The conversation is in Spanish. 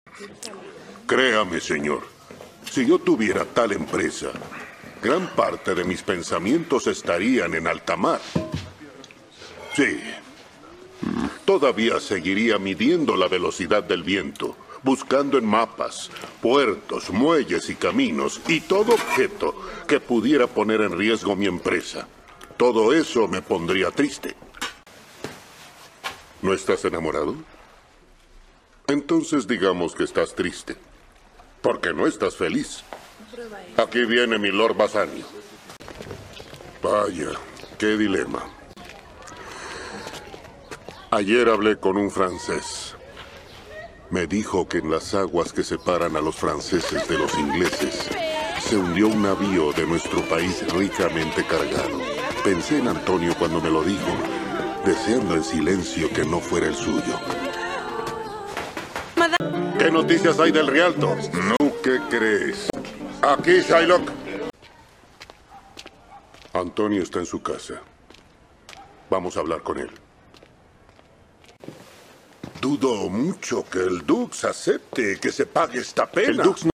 Créame, señor, si yo tuviera tal empresa, gran parte de mis pensamientos estarían en alta mar. Sí. Todavía seguiría midiendo la velocidad del viento, buscando en mapas, puertos, muelles y caminos, y todo objeto que pudiera poner en riesgo mi empresa. Todo eso me pondría triste. ¿No estás enamorado? Entonces digamos que estás triste, porque no estás feliz. Aquí viene mi Lord Basanio. Vaya, qué dilema. Ayer hablé con un francés. Me dijo que en las aguas que separan a los franceses de los ingleses se hundió un navío de nuestro país ricamente cargado. Pensé en Antonio cuando me lo dijo, deseando en silencio que no fuera el suyo. ¿Qué noticias hay del Rialto? No, ¿qué crees? Aquí, Shylock. Antonio está en su casa. Vamos a hablar con él. Dudo mucho que el Dux acepte que se pague esta pena. El Dux